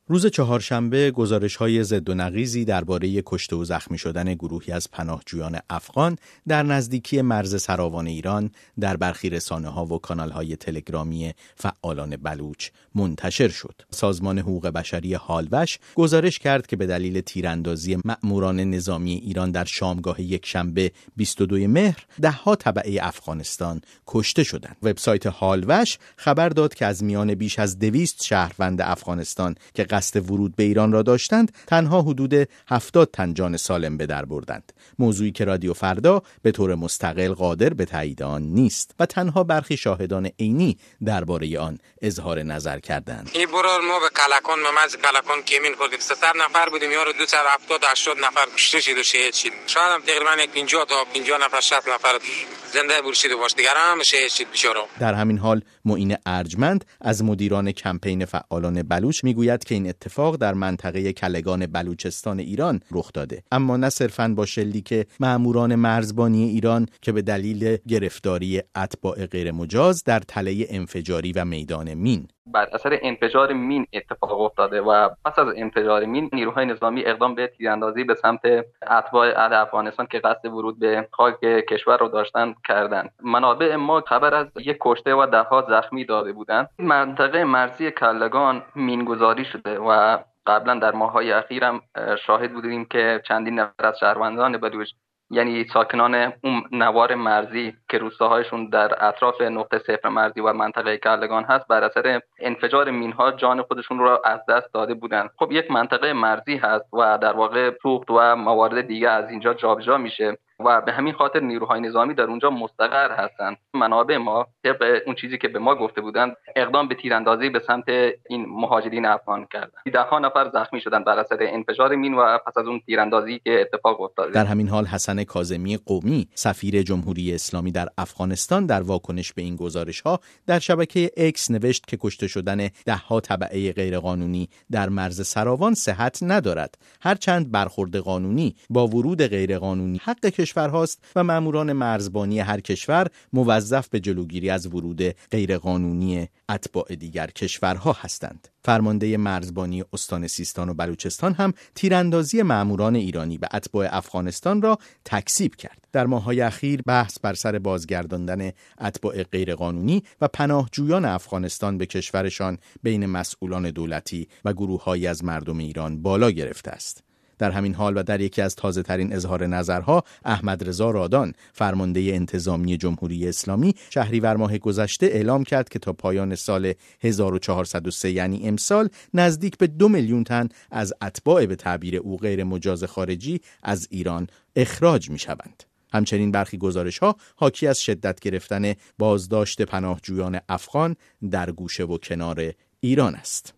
روز چهارشنبه گزارش‌های ضد و نقیضی درباره کشته و زخمی شدن گروهی از پناهجویان افغان در نزدیکی مرز سراوان ایران در برخی رسانه‌ها و کانال‌های تلگرامی فعالان بلوچ منتشر شد. سازمان حقوق بشری هالوش گزارش کرد که به دلیل تیراندازی مأموران نظامی ایران در شامگاه یکشنبه 22 مهر ده‌ها تبعه افغانستان کشته شدند. وبسایت هالوش خبر داد که از میان بیش از 200 شهروند افغانستان که قصد ورود به ایران را داشتند، تنها حدود 70 تن جان سالم به در بردند. موضوعی که رادیو فردا به طور مستقل قادر به تایید آن نیست و تنها برخی شاهدان عینی درباره آن اظهار نظر کردند. این برار ما به کلکان ممز کلکان کمین کردیم 300 نفر بودیم، یارو 270 80 نفر کشته شد و شهید شد. شاید هم تقریبا 50 تا 50 نفر 60 نفر زنده برشیده باش، دیگر هم شهید شد بیچاره. در همین حال معین ارجمند از مدیران کمپین فعالان بلوچ میگوید که این اتفاق در منطقه کلگان بلوچستان ایران رخ داده، اما نه صرفاً با شلیک مأموران مرزبانی ایران که به دلیل گرفتاری اتباع غیرمجاز در تله انفجاری و میدان مین. بر اثر انفجار مین اتفاق افتاده و پس از انفجار مین نیروهای نظامی اقدام به تیراندازی به سمت اتباع اهل افغانستان که قصد ورود به خاک کشور رو داشتن کردند. منابع ما خبر از یک کشته و ده‌ها زخمی داده بودند. منطقه مرزی کلگان مینگذاری شده و قبلا در ماه‌های اخیر هم شاهد بودیم که چندین نفر از شهروندان بلوچ، یعنی ساکنان اون نوار مرزی که روستاهایشون در اطراف نقطه صفر مرزی و منطقه کلگان هست، بر اثر انفجار مینها جان خودشون رو از دست داده بودند. خب یک منطقه مرزی هست و در واقع سوخت و موارد دیگه از اینجا جابجا میشه و به همین خاطر نیروهای نظامی در اونجا مستقر هستند. منابع ما طبق اون چیزی که به ما گفته بودند اقدام به تیراندازی به سمت این مهاجرین افغان کردند. 10 نفر زخمی شدند بر اثر انفجار مین و پس از اون تیراندازی که اتفاق افتاد. در همین حال حسن کاظمی قومی، سفیر جمهوری اسلامی در افغانستان، در واکنش به این گزارش‌ها در شبکه اکس نوشت که کشته شدن ده‌ها تبعه غیرقانونی در مرز سراوان صحت ندارد، هرچند برخورد قانونی با ورود غیرقانونی حق کشورهاست و ماموران مرزبانی هر کشور موظف به جلوگیری از ورود غیرقانونی اتباع دیگر کشورها هستند. فرمانده مرزبانی استان سیستان و بلوچستان هم تیراندازی ماموران ایرانی به اتباع افغانستان را تکذیب کرد. در ماه‌های اخیر بحث بر سر بازگرداندن اتباع غیرقانونی و پناهجویان افغانستان به کشورشان بین مسئولان دولتی و گروه‌هایی از مردم ایران بالا گرفته است. در همین حال و در یکی از تازه‌ترین اظهار نظرها، احمد رضا رادان، فرمانده انتظامی جمهوری اسلامی، شهریور ماه گذشته اعلام کرد که تا پایان سال 1403 یعنی امسال نزدیک به 2 میلیون تن از اتباع به تعبیر او غیر مجاز خارجی از ایران اخراج می‌شوند. همچنین برخی گزارش‌ها حاکی از شدت گرفتن بازداشت پناهجویان افغان در گوشه و کنار ایران است.